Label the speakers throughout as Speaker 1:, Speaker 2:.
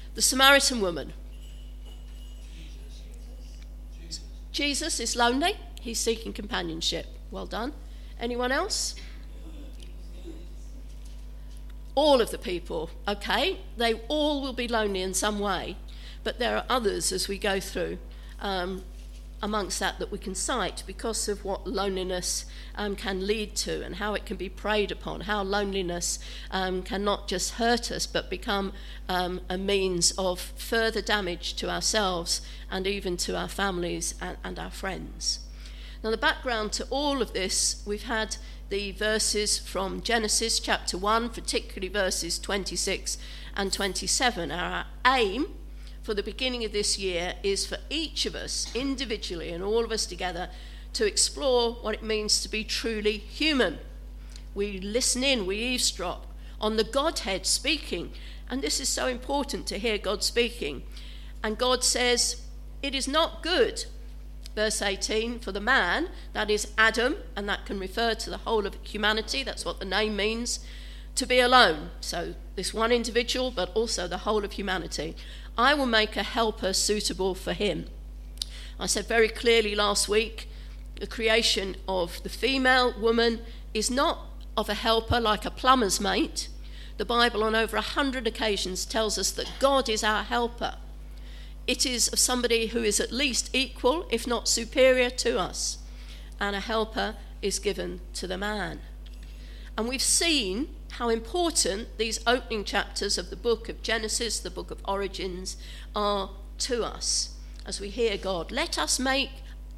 Speaker 1: The Samaritan woman. Jesus is lonely. He's seeking companionship. Well done. Anyone else? All of the people, okay, they all will be lonely in some way, but there are others as we go through amongst that we can cite because of what loneliness can lead to and how it can be preyed upon, how loneliness can not just hurt us but become a means of further damage to ourselves and even to our families and our friends. Now, the background to all of this, we've had the verses from Genesis chapter 1, particularly verses 26 and 27. Our aim for the beginning of this year is for each of us individually and all of us together to explore what it means to be truly human. We listen in, we eavesdrop on the Godhead speaking, and this is so important to hear God speaking. And God says, it is not good, verse 18, for the man, that is Adam, and that can refer to the whole of humanity, that's what the name means, to be alone. So this one individual, but also the whole of humanity. I will make a helper suitable for him. I said very clearly last week, the creation of the female woman is not of a helper like a plumber's mate. The Bible on over 100 occasions tells us that God is our helper. It is of somebody who is at least equal, if not superior to us. And a helper is given to the man. And we've seen how important these opening chapters of the book of Genesis, the book of origins, are to us as we hear God. Let us make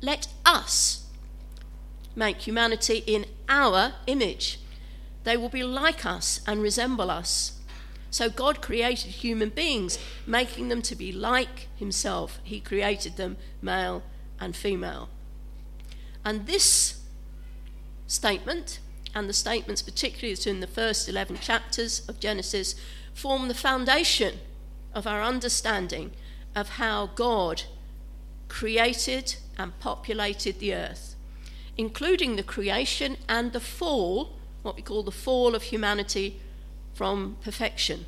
Speaker 1: humanity in our image. They will be like us and resemble us. So God created human beings, making them to be like himself. He created them male and female. And this statement, and the statements particularly that's in the first 11 chapters of Genesis, form the foundation of our understanding of how God created and populated the earth, including the creation and the fall, what we call the fall of humanity from perfection.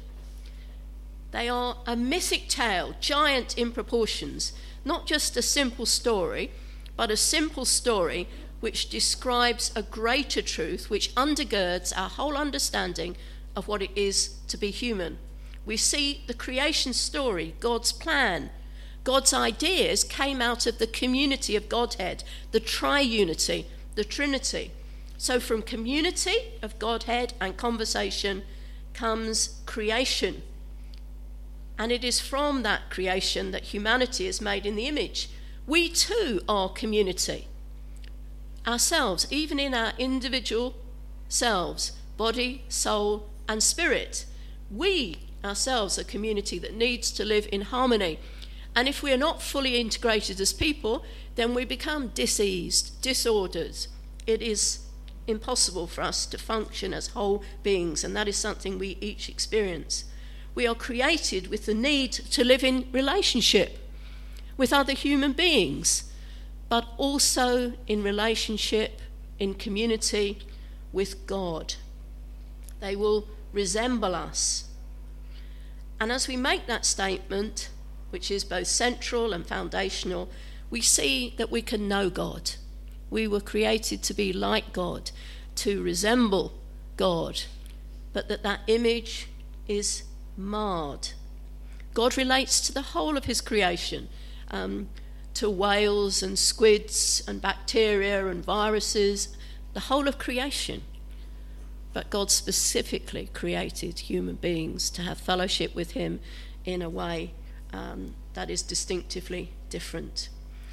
Speaker 1: They are a mythic tale, giant in proportions, not just a simple story, but a simple story which describes a greater truth which undergirds our whole understanding of what it is to be human. We see the creation story, God's plan, God's ideas came out of the community of Godhead, the triunity, the Trinity. So from community of Godhead and conversation comes creation. And it is from that creation that humanity is made in the image. We too are community. Ourselves, even in our individual selves, body, soul, and spirit. We ourselves are a community that needs to live in harmony. And if we are not fully integrated as people, then we become diseased, disordered. It is impossible for us to function as whole beings, and that is something we each experience. We are created with the need to live in relationship with other human beings, but also in relationship, in community with God. They will resemble us. And as we make that statement, which is both central and foundational, we see that we can know God. We were created to be like God, to resemble God, but that image is marred. God relates to the whole of his creation, to whales and squids and bacteria and viruses, the whole of creation. But God specifically created human beings to have fellowship with him in a way that is distinctively different.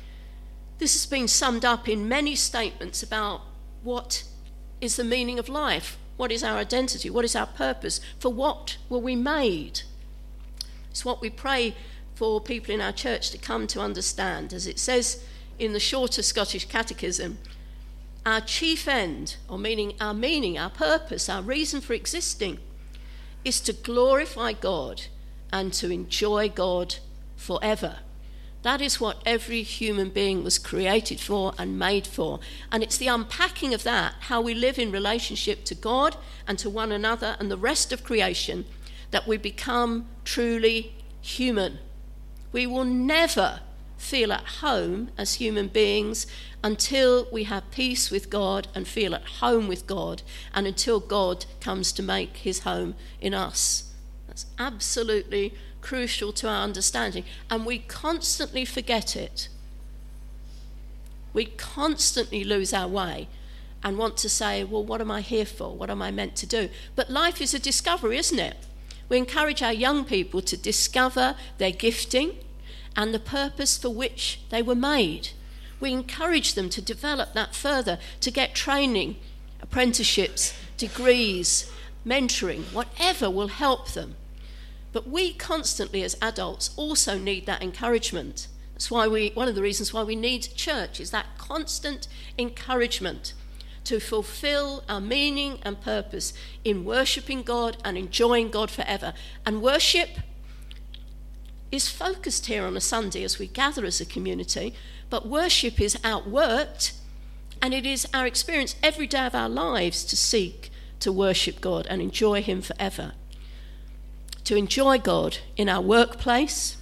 Speaker 1: This has been summed up in many statements about what is the meaning of life, what is our identity, what is our purpose, for what were we made. It's what we pray for people in our church to come to understand. As it says in the shorter Scottish Catechism, our chief end, or our purpose, our reason for existing, is to glorify God and to enjoy God forever. That is what every human being was created for and made for. And it's the unpacking of that, how we live in relationship to God and to one another and the rest of creation, that we become truly human. We will never feel at home as human beings until we have peace with God and feel at home with God, and until God comes to make his home in us. That's absolutely crucial to our understanding, and we constantly forget it. We constantly lose our way and want to say, well, what am I here for? What am I meant to do? But life is a discovery, isn't it? We encourage our young people to discover their gifting and the purpose for which they were made. We encourage them to develop that further, to get training, apprenticeships, degrees, mentoring, whatever will help them. But we constantly as adults also need that encouragement. That's why one of the reasons why we need church is that constant encouragement to fulfill our meaning and purpose in worshipping God and enjoying God forever. And worship is focused here on a Sunday as we gather as a community, but worship is outworked, and it is our experience every day of our lives to seek to worship God and enjoy him forever. To enjoy God in our workplace,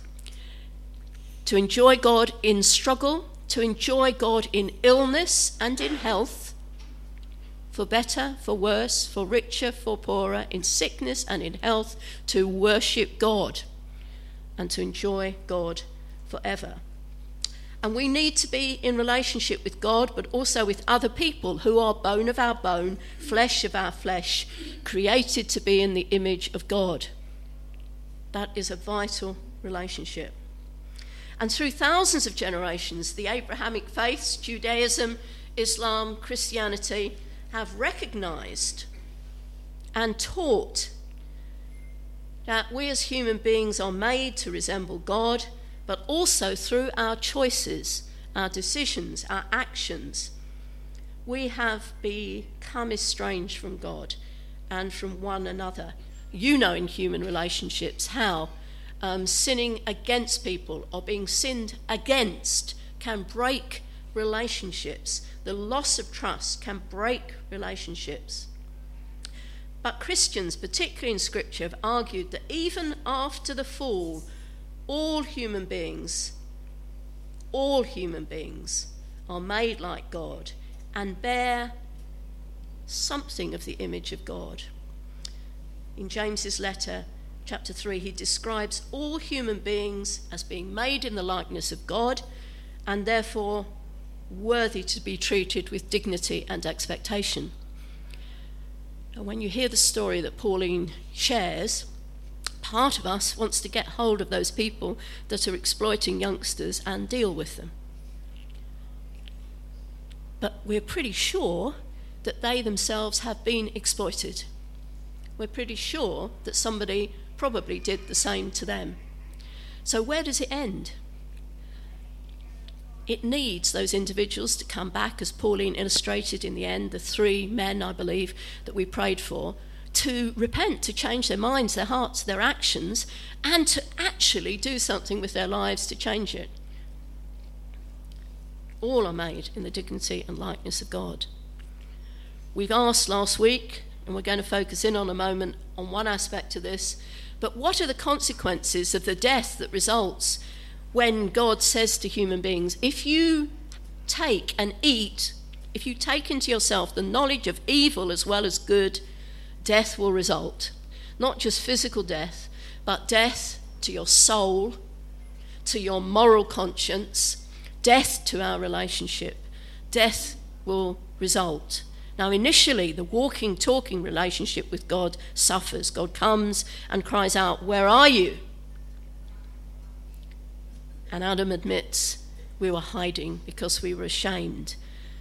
Speaker 1: to enjoy God in struggle, to enjoy God in illness and in health, for better, for worse, for richer, for poorer, in sickness and in health, to worship God and to enjoy God forever. And we need to be in relationship with God, but also with other people who are bone of our bone, flesh of our flesh, created to be in the image of God. That is a vital relationship. And through thousands of generations, the Abrahamic faiths, Judaism, Islam, Christianity, have recognized and taught that we as human beings are made to resemble God, but also through our choices, our decisions, our actions, we have become estranged from God and from one another. You know in human relationships how sinning against people or being sinned against can break relationships. The loss of trust can break relationships. But Christians, particularly in Scripture, have argued that even after the fall, all human beings are made like God and bear something of the image of God. In James's letter, chapter 3, he describes all human beings as being made in the likeness of God and therefore worthy to be treated with dignity and expectation. And when you hear the story that Pauline shares, part of us wants to get hold of those people that are exploiting youngsters and deal with them. But we're pretty sure that they themselves have been exploited. We're pretty sure that somebody probably did the same to them. So where does it end? It needs those individuals to come back, as Pauline illustrated in the end, the 3 men, I believe, that we prayed for, to repent, to change their minds, their hearts, their actions, and to actually do something with their lives to change it. All are made in the dignity and likeness of God. We've asked last week, and we're going to focus in on a moment on one aspect of this, but what are the consequences of the death that results when God says to human beings, if you take and eat, if you take into yourself the knowledge of evil as well as good, death will result. Not just physical death, but death to your soul, to your moral conscience, death to our relationship. Death will result. Now, initially, the walking, talking relationship with God suffers. God comes and cries out, "Where are you?" And Adam admits, we were hiding because we were ashamed.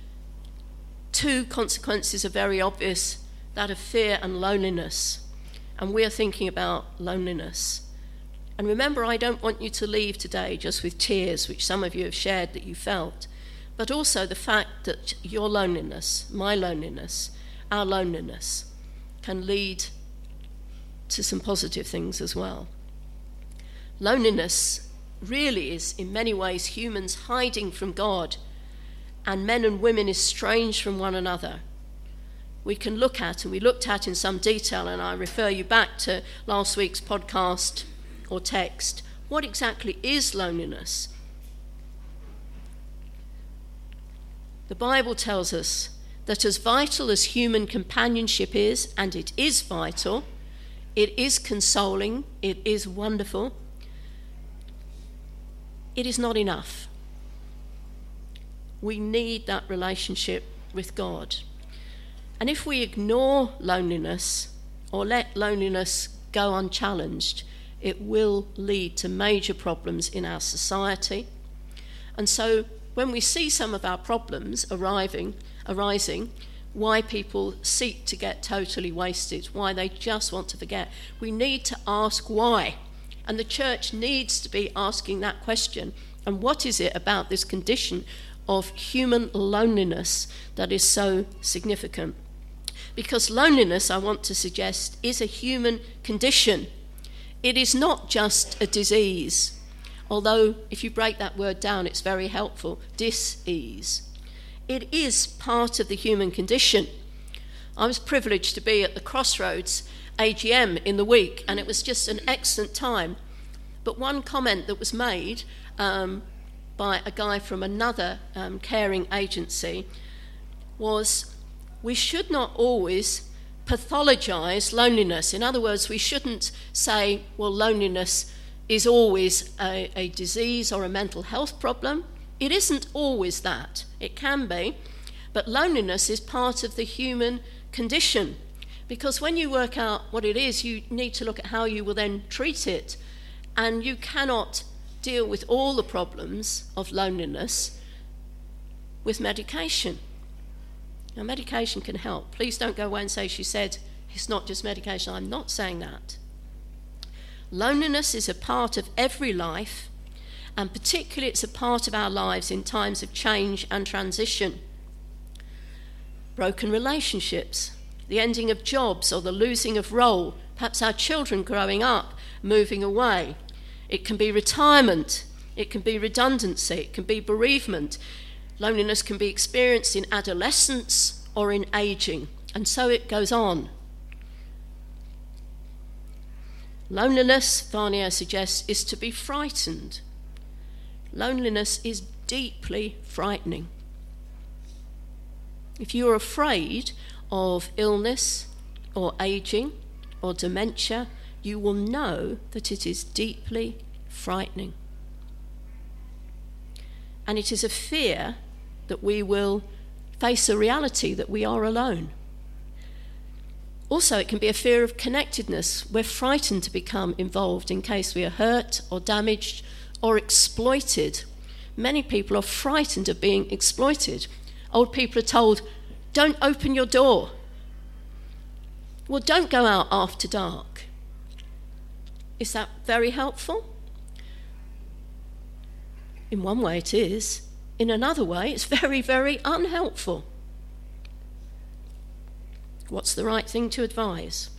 Speaker 1: 2 consequences are very obvious, that of fear and loneliness. And we are thinking about loneliness. And remember, I don't want you to leave today just with tears, which some of you have shared that you felt, but also the fact that your loneliness, my loneliness, our loneliness can lead to some positive things as well. Loneliness really is in many ways humans hiding from God and men and women estranged from one another. We can look at, and we looked at in some detail, and I refer you back to last week's podcast or text What exactly is loneliness? The Bible tells us that as vital as human companionship is, and it is vital, it is consoling, it is wonderful, it is not enough. We need that relationship with God. And if we ignore loneliness or let loneliness go unchallenged, it will lead to major problems in our society. And so when we see some of our problems arising, why people seek to get totally wasted, why they just want to forget, we need to ask why. And the church needs to be asking that question. And what is it about this condition of human loneliness that is so significant? Because loneliness, I want to suggest, is a human condition. It is not just a disease, although if you break that word down, it's very helpful, dis-ease. It is part of the human condition. I was privileged to be at the Crossroads AGM in the week, and it was just an excellent time. But one comment that was made by a guy from another caring agency was, we should not always pathologise loneliness. In other words, we shouldn't say, well, loneliness is always a disease or a mental health problem. It isn't always that. It can be. But loneliness is part of the human condition. Because when you work out what it is, you need to look at how you will then treat it. And you cannot deal with all the problems of loneliness with medication. Now, medication can help. Please don't go away and say she said it's not just medication. I'm not saying that. Loneliness is a part of every life, and particularly it's a part of our lives in times of change and transition. Broken relationships, the ending of jobs or the losing of role, perhaps our children growing up, moving away. It can be retirement, it can be redundancy, it can be bereavement. Loneliness can be experienced in adolescence or in aging, and so it goes on. Loneliness, Varnier suggests, is to be frightened. Loneliness is deeply frightening. If you are afraid of illness or aging or dementia, you will know that it is deeply frightening. And it is a fear that we will face a reality that we are alone. Also, it can be a fear of connectedness. We're frightened to become involved in case we are hurt or damaged or exploited. Many people are frightened of being exploited. Old people are told, don't open your door. Well, don't go out after dark. Is that very helpful? In one way it is. In another way, it's very, very unhelpful. What's the right thing to advise?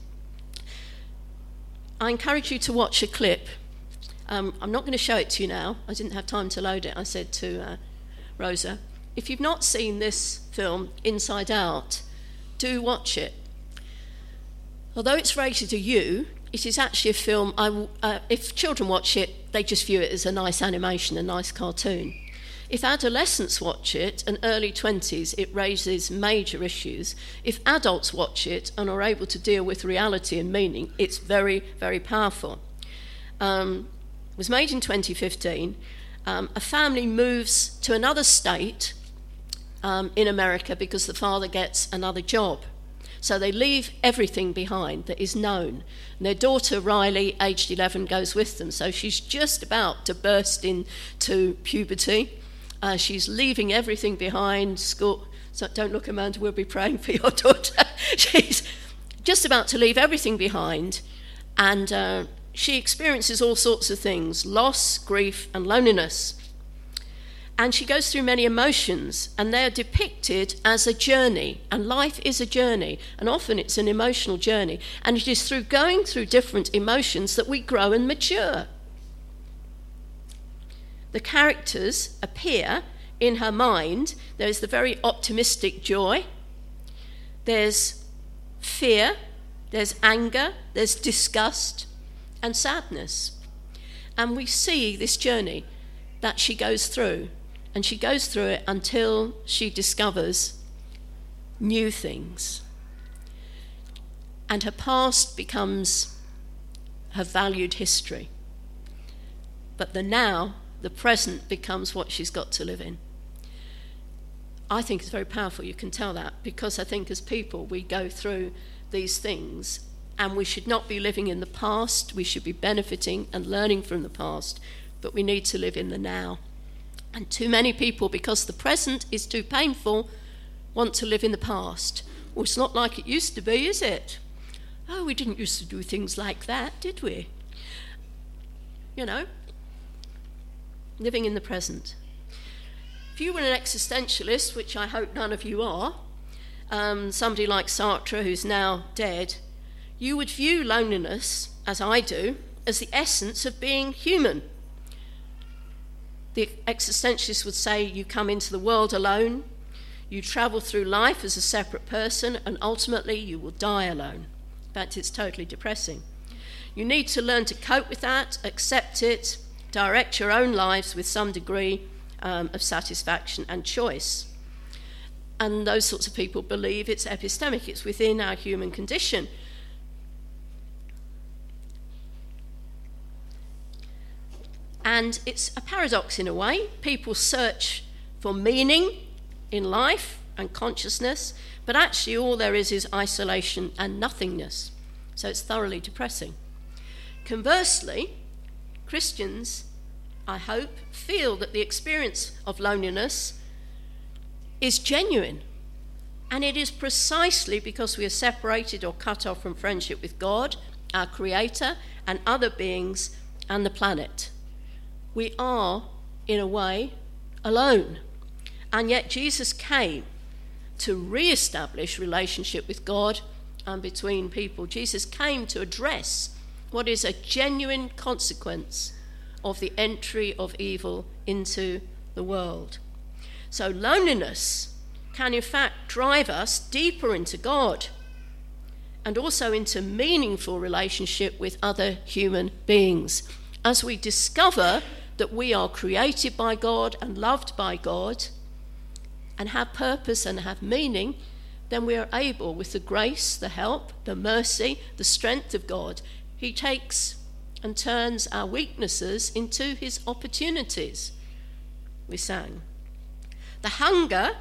Speaker 1: I encourage you to watch a clip. I'm not going to show it to you now. I didn't have time to load it. I said to Rosa, if you've not seen this film, Inside Out, do watch it. Although it's rated U, it is actually a film, if children watch it, they just view it as a nice animation, a nice cartoon. If adolescents watch it, and early 20s, it raises major issues. If adults watch it and are able to deal with reality and meaning, it's very, very powerful. It was made in 2015. A family moves to another state in America because the father gets another job. So they leave everything behind that is known. And their daughter, Riley, aged 11, goes with them. So she's just about to burst into puberty. She's leaving everything behind, school. So don't look, Amanda, we'll be praying for your daughter. She's just about to leave everything behind. And she experiences all sorts of things, loss, grief, and loneliness. And she goes through many emotions, and they're depicted as a journey. And life is a journey, and often it's an emotional journey. And it is through going through different emotions that we grow and mature. The characters appear in her mind. There's the very optimistic joy. There's fear. There's anger. There's disgust and sadness. And we see this journey that she goes through. And she goes through it until she discovers new things. And her past becomes her valued history. But the now, the present, becomes what she's got to live in. I think it's very powerful, you can tell that, because I think as people we go through these things and we should not be living in the past, we should be benefiting and learning from the past, but we need to live in the now. And too many people, because the present is too painful, want to live in the past. Well, it's not like it used to be, is it? Oh, we didn't used to do things like that, did we? You know, living in the present. If you were an existentialist, which I hope none of you are, somebody like Sartre, who's now dead, you would view loneliness, as I do, as the essence of being human. The existentialist would say you come into the world alone, you travel through life as a separate person, and ultimately you will die alone. In fact, it's totally depressing. You need to learn to cope with that, accept it, direct your own lives with some degree of satisfaction and choice. And those sorts of people believe it's epistemic, it's within our human condition. And it's a paradox in a way. People search for meaning in life and consciousness, but actually all there is isolation and nothingness. So it's thoroughly depressing. Conversely, Christians, I hope, feel that the experience of loneliness is genuine. And it is precisely because we are separated or cut off from friendship with God, our Creator, and other beings, and the planet. We are, in a way, alone. And yet Jesus came to re-establish relationship with God and between people. Jesus came to address what is a genuine consequence of the entry of evil into the world. So loneliness can in fact drive us deeper into God and also into meaningful relationship with other human beings. As we discover that we are created by God and loved by God and have purpose and have meaning, then we are able, with the grace, the help, the mercy, the strength of God, he takes and turns our weaknesses into his opportunities. We sang. The hunger,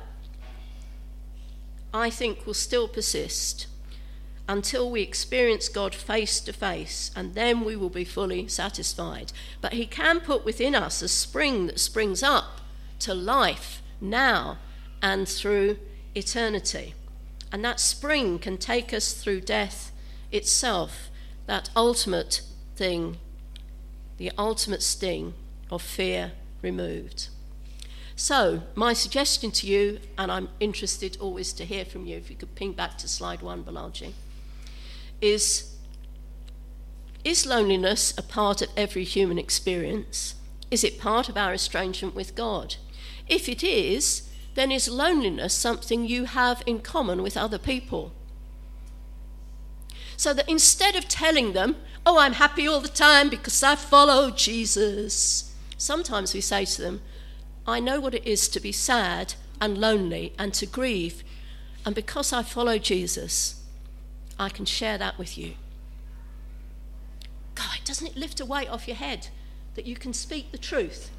Speaker 1: I think, will still persist until we experience God face to face, and then we will be fully satisfied. But he can put within us a spring that springs up to life now and through eternity. And that spring can take us through death itself, that ultimate thing, the ultimate sting of fear removed. So, my suggestion to you, and I'm interested always to hear from you, if you could ping back to slide 1, Balaji, is loneliness a part of every human experience? Is it part of our estrangement with God? If it is, then is loneliness something you have in common with other people? So that instead of telling them, oh, I'm happy all the time because I follow Jesus, sometimes we say to them, I know what it is to be sad and lonely and to grieve, and because I follow Jesus, I can share that with you. God, doesn't it lift a weight off your head that you can speak the truth?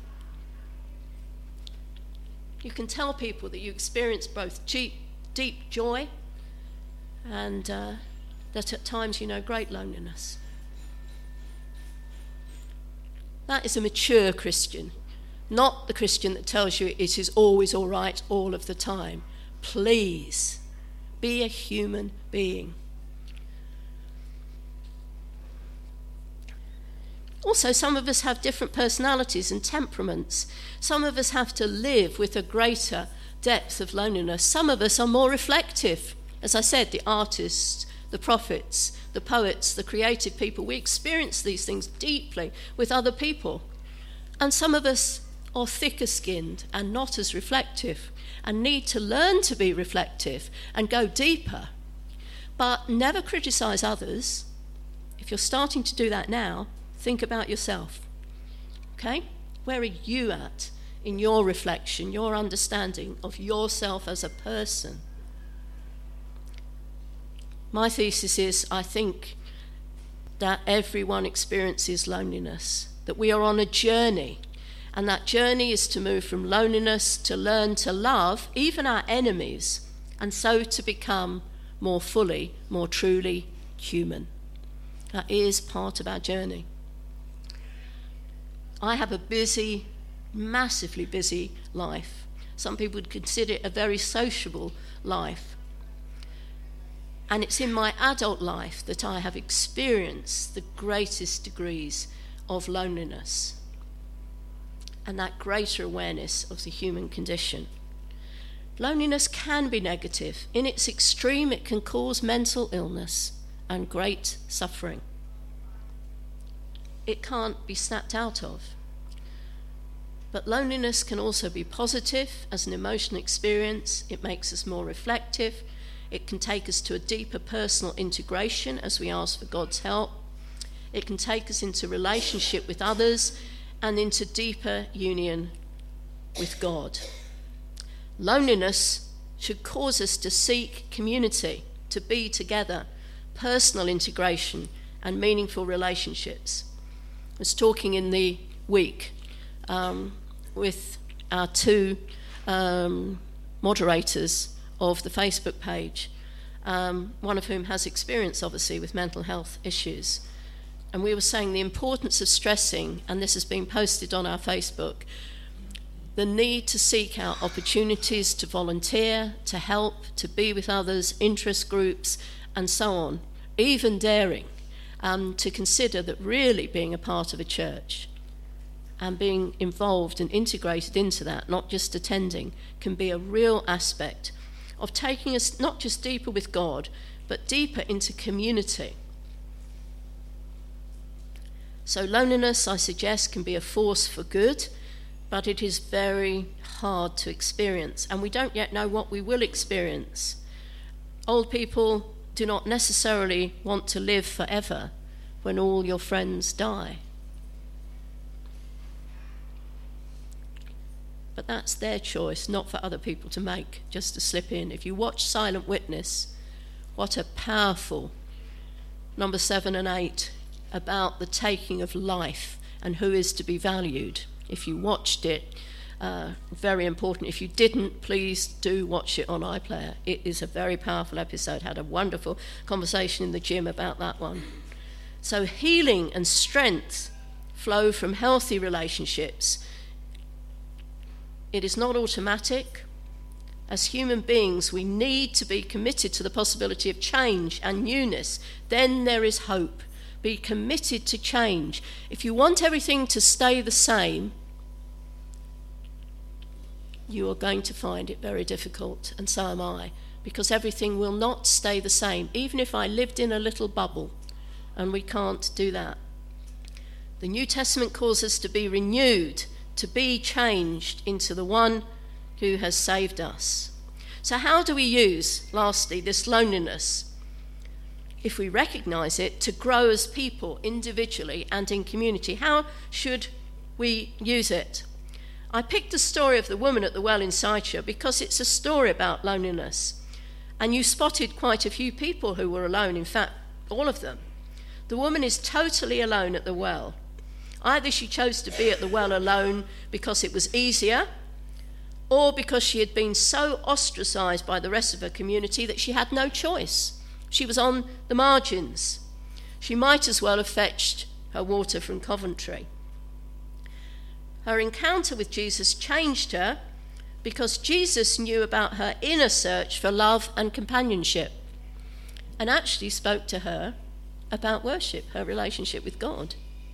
Speaker 1: You can tell people that you experience both deep joy and that at times you know great loneliness. That is a mature Christian, not the Christian that tells you it is always all right all of the time. Please, be a human being. Also, some of us have different personalities and temperaments. Some of us have to live with a greater depth of loneliness. Some of us are more reflective. As I said, the artists, the prophets, the poets, the creative people, we experience these things deeply with other people. And some of us are thicker skinned and not as reflective and need to learn to be reflective and go deeper. But never criticize others. If you're starting to do that now, think about yourself. Okay? Where are you at in your reflection, your understanding of yourself as a person? My thesis is, I think that everyone experiences loneliness, that we are on a journey, and that journey is to move from loneliness to learn to love even our enemies, and so to become more fully, more truly human. That is part of our journey. I have a busy, massively busy life. Some people would consider it a very sociable life. And it's in my adult life that I have experienced the greatest degrees of loneliness and that greater awareness of the human condition. Loneliness can be negative. In its extreme, it can cause mental illness and great suffering. It can't be snapped out of. But loneliness can also be positive as an emotional experience. It makes us more reflective. It can take us to a deeper personal integration as we ask for God's help. It can take us into relationship with others and into deeper union with God. Loneliness should cause us to seek community, to be together, personal integration, and meaningful relationships. I was talking in the week with our two moderators of the Facebook page, one of whom has experience, obviously, with mental health issues. And we were saying the importance of stressing, and this has been posted on our Facebook, the need to seek out opportunities to volunteer, to help, to be with others, interest groups, and so on, even daring to consider that really being a part of a church and being involved and integrated into that, not just attending, can be a real aspect of taking us not just deeper with God, but deeper into community. So loneliness, I suggest, can be a force for good, but it is very hard to experience, and we don't yet know what we will experience. Old people do not necessarily want to live forever when all your friends die. But that's their choice, not for other people to make, just to slip in. If you watch Silent Witness, what a powerful number 7 and 8 about the taking of life and who is to be valued. If you watched it, very important. If you didn't, please do watch it on iPlayer. It is a very powerful episode. Had a wonderful conversation in the gym about that one. So healing and strength flow from healthy relationships. It is not automatic. As human beings, we need to be committed to the possibility of change and newness. Then there is hope. Be committed to change. If you want everything to stay the same, you are going to find it very difficult, and so am I, because everything will not stay the same, even if I lived in a little bubble, and we can't do that. The New Testament calls us to be renewed, to be changed into the one who has saved us. So how do we use, lastly, this loneliness, if we recognise it, to grow as people individually and in community? How should we use it? I picked the story of the woman at the well in Sychar because it's a story about loneliness. And you spotted quite a few people who were alone, in fact, all of them. The woman is totally alone at the well. Either she chose to be at the well alone because it was easier, or because she had been so ostracised by the rest of her community that she had no choice. She was on the margins. She might as well have fetched her water from Coventry. Her encounter with Jesus changed her because Jesus knew about her inner search for love and companionship and actually spoke to her about worship, her relationship with God.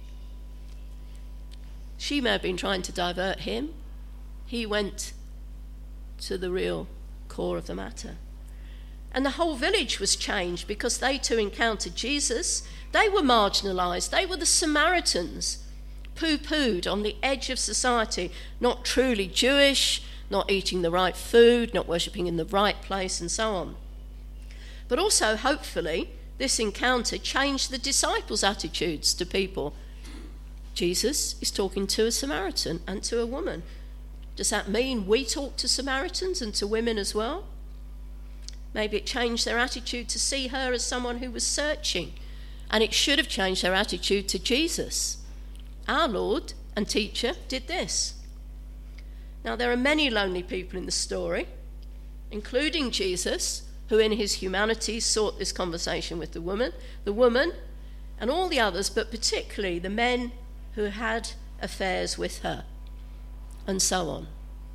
Speaker 1: She may have been trying to divert him. He went to the real core of the matter. And the whole village was changed because they too encountered Jesus. They were marginalised. They were the Samaritans, pooh-poohed on the edge of society, not truly Jewish, not eating the right food, not worshipping in the right place, and so on. But also, hopefully, this encounter changed the disciples' attitudes to people Jesus is talking to a Samaritan and to a woman. Does that mean we talk to Samaritans and to women as well? Maybe it changed their attitude to see her as someone who was searching, and it should have changed their attitude to Jesus. Our Lord and teacher did this. Now, there are many lonely people in the story, including Jesus, who in his humanity sought this conversation with the woman, and all the others, but particularly the men who had affairs with her, and so on.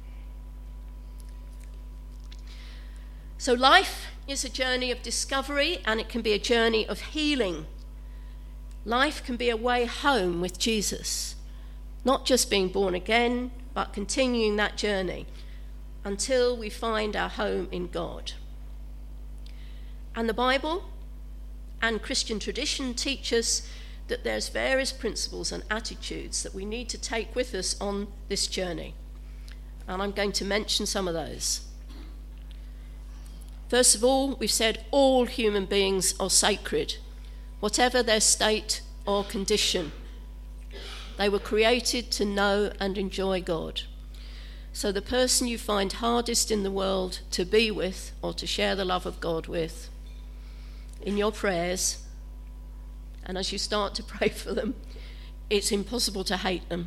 Speaker 1: So life is a journey of discovery, and it can be a journey of healing. Life can be a way home with Jesus, not just being born again, but continuing that journey until we find our home in God. And the Bible and Christian tradition teach us that there's various principles and attitudes that we need to take with us on this journey. And I'm going to mention some of those. First of all, we've said all human beings are sacred, whatever their state or condition. They were created to know and enjoy God. So the person you find hardest in the world to be with or to share the love of God with, in your prayers, and as you start to pray for them, it's impossible to hate them.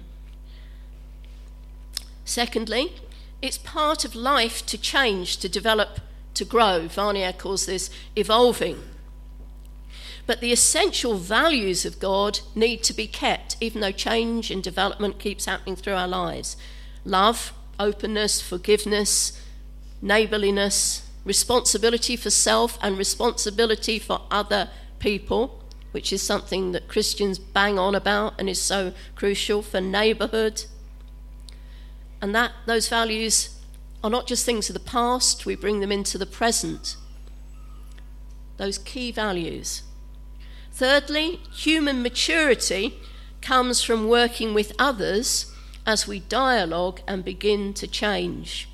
Speaker 1: Secondly, it's part of life to change, to develop, to grow. Vanier calls this evolving. But the essential values of God need to be kept, even though change and development keeps happening through our lives. Love, openness, forgiveness, neighbourliness, responsibility for self and responsibility for other people, which is something that Christians bang on about and is so crucial for neighbourhood. And that those values are not just things of the past, we bring them into the present. Those key values. Thirdly, human maturity comes from working with others as we dialogue and begin to change.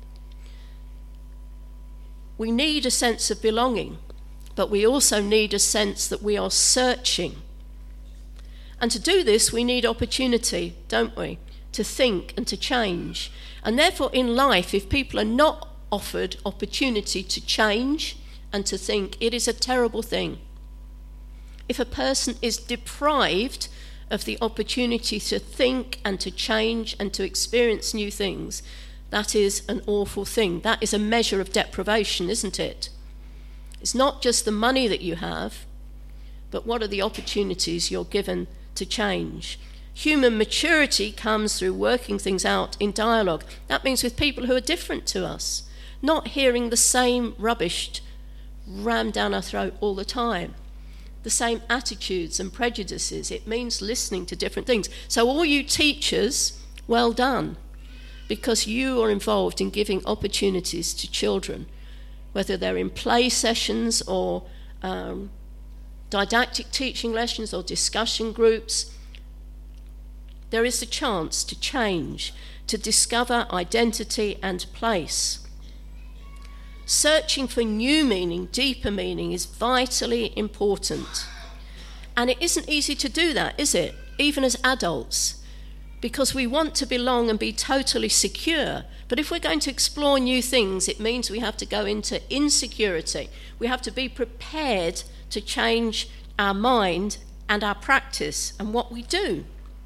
Speaker 1: We need a sense of belonging, but we also need a sense that we are searching. And to do this, we need opportunity, don't we? To think and to change. And therefore, in life, if people are not offered opportunity to change and to think, it is a terrible thing. If a person is deprived of the opportunity to think and to change and to experience new things, that is an awful thing. That is a measure of deprivation, isn't it? It's not just the money that you have, but what are the opportunities you're given to change? Human maturity comes through working things out in dialogue. That means with people who are different to us, not hearing the same rubbish rammed down our throat all the time, the same attitudes and prejudices. It means listening to different things. So all you teachers, well done, because you are involved in giving opportunities to children, whether they're in play sessions or didactic teaching lessons or discussion groups. There is a chance to change, to discover identity and place. Searching for new meaning, deeper meaning, is vitally important. And it isn't easy to do that, is it? Even as adults, because we want to belong and be totally secure. But if we're going to explore new things, it means we have to go into insecurity. We have to be prepared to change our mind and our practice and what we do.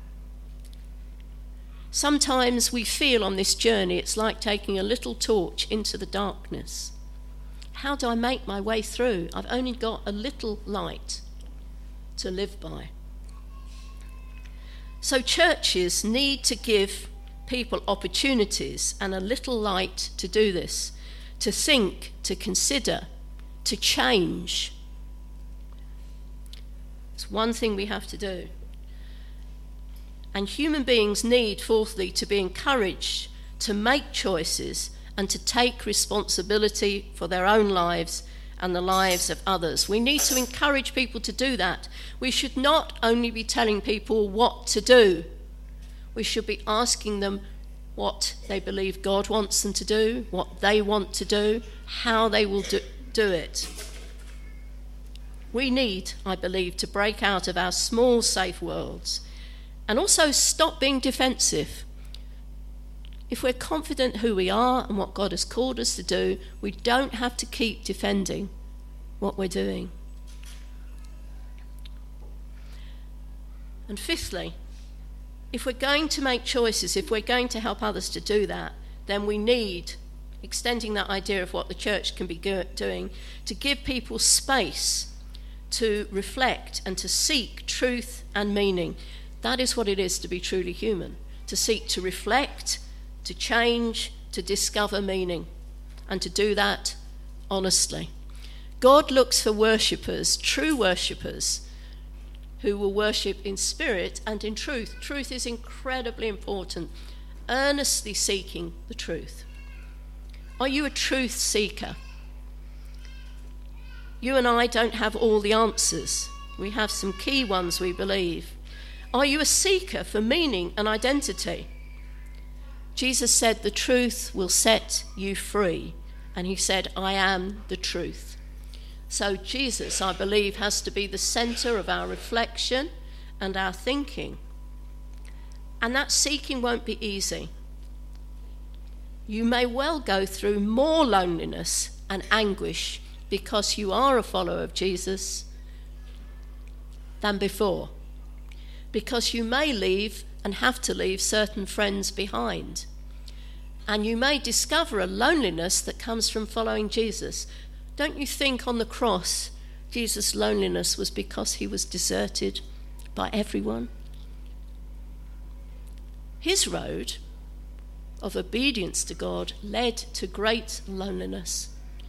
Speaker 1: Sometimes we feel on this journey it's like taking a little torch into the darkness. How do I make my way through? I've only got a little light to live by. So churches need to give people opportunities and a little light to do this, to think, to consider, to change. It's one thing we have to do. And human beings need, fourthly, to be encouraged to make choices and to take responsibility for their own lives and the lives of others. We need to encourage people to do that. We should not only be telling people what to do. We should be asking them what they believe God wants them to do, what they want to do, how they will do it. We need, I believe, to break out of our small, safe worlds And also stop being defensive. If we're confident who we are and what God has called us to do, we don't have to keep defending what we're doing. And fifthly, if we're going to make choices, if we're going to help others to do that, then we need, extending that idea of what the church can be doing, to give people space to reflect and to seek truth and meaning. That is what it is to be truly human, to seek to reflect, to change, to discover meaning, and to do that honestly. God looks for worshippers, true worshippers, who will worship in spirit and in truth. Truth is incredibly important. Earnestly seeking the truth. Are you a truth seeker? You and I don't have all the answers. We have some key ones, we believe. Are you a seeker for meaning and identity? Jesus said the truth will set you free. And he said, I am the truth. So Jesus, I believe, has to be the centre of our reflection and our thinking. And that seeking won't be easy. You may well go through more loneliness and anguish because you are a follower of Jesus than before. Because you may leave and have to leave certain friends behind. And you may discover a loneliness that comes from following Jesus. Don't you think on the cross, Jesus' loneliness was because he was deserted by everyone? His road of obedience to God led to great loneliness.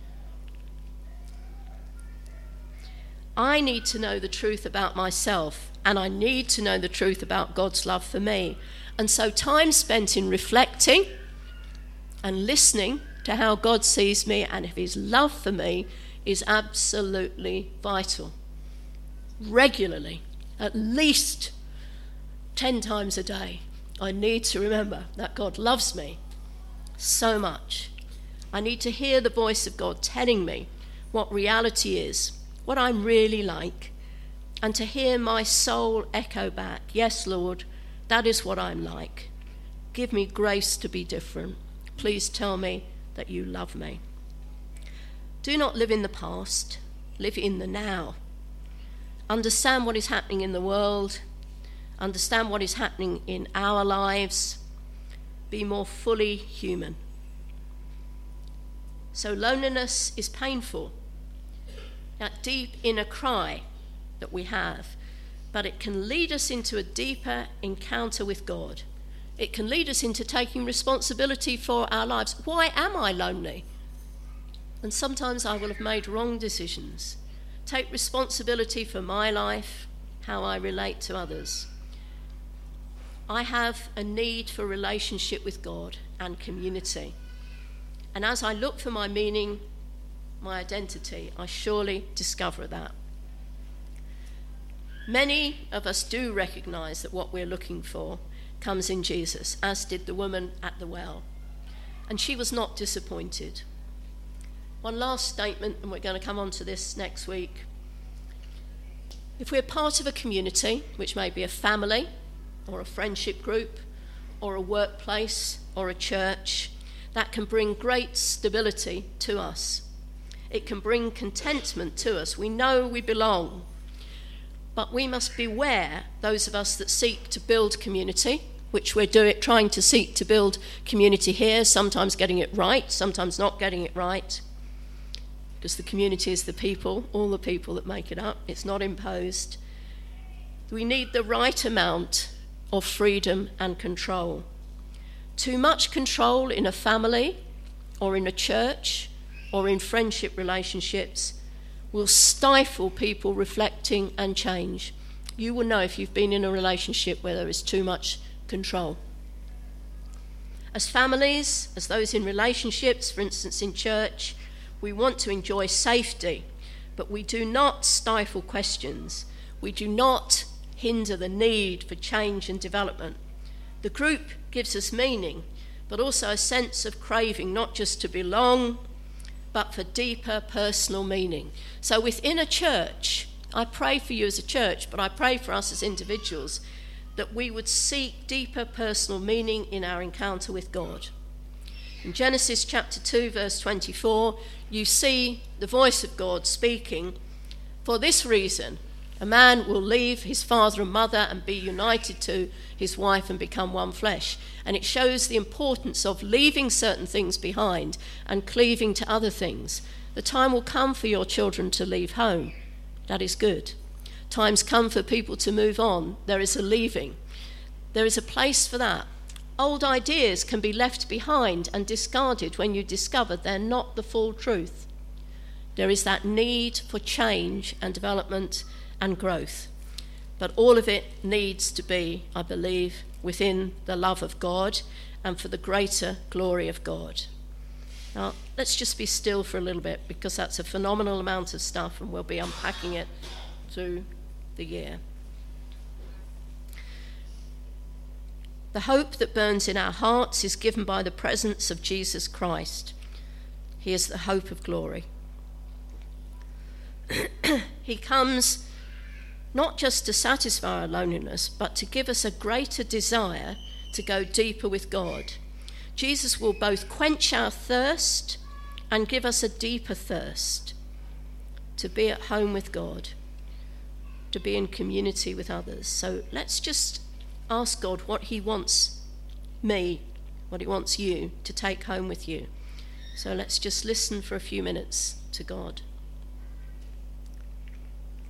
Speaker 1: I need to know the truth about myself, and I need to know the truth about God's love for me. And so time spent in reflecting and listening to how God sees me and of his love for me is absolutely vital. Regularly, at least 10 times a day, I need to remember that God loves me so much. I need to hear the voice of God telling me what reality is, what I'm really like, and to hear my soul echo back, yes, Lord, that is what I'm like. Give me grace to be different. Please tell me that you love me. Do not live in the past, live in the now. Understand what is happening in the world, understand what is happening in our lives, be more fully human. So loneliness is painful, that deep inner cry that we have, but it can lead us into a deeper encounter with God. It can lead us into taking responsibility for our lives. Why am I lonely? And sometimes I will have made wrong decisions. Take responsibility for my life, how I relate to others. I have a need for relationship with God and community. And as I look for my meaning, my identity, I surely discover that. Many of us do recognise that what we're looking for comes in Jesus, as did the woman at the well. And she was not disappointed. One last statement, and we're going to come on to this next week. If we're part of a community, which may be a family, or a friendship group, or a workplace, or a church, that can bring great stability to us. It can bring contentment to us. We know we belong. But we must beware, those of us that seek to build community, which we're trying to seek to build community here, sometimes getting it right, sometimes not getting it right, because the community is the people, all the people that make it up. It's not imposed. We need the right amount of freedom and control. Too much control in a family or in a church or in friendship relationships will stifle people reflecting and change. You will know if you've been in a relationship where there is too much control. As families, as those in relationships, for instance in church, we want to enjoy safety, but we do not stifle questions. We do not hinder the need for change and development. The group gives us meaning, but also a sense of craving, not just to belong, but for deeper personal meaning. So within a church, I pray for you as a church, but I pray for us as individuals, that we would seek deeper personal meaning in our encounter with God. In Genesis chapter 2, verse 24, you see the voice of God speaking, "For this reason, a man will leave his father and mother and be united to his wife and become one flesh." And it shows the importance of leaving certain things behind and cleaving to other things. The time will come for your children to leave home. That is good. Times come for people to move on. There is a leaving. There is a place for that. Old ideas can be left behind and discarded when you discover they're not the full truth. There is that need for change and development and growth. But all of it needs to be, I believe, within the love of God and for the greater glory of God. Now, let's just be still for a little bit, because that's a phenomenal amount of stuff and we'll be unpacking it through the year. The hope that burns in our hearts is given by the presence of Jesus Christ. He is the hope of glory. He comes not just to satisfy our loneliness, but to give us a greater desire to go deeper with God. Jesus will both quench our thirst and give us a deeper thirst to be at home with God, to be in community with others. So let's just ask God what he wants me, what he wants you to take home with you. So let's just listen for a few minutes to God.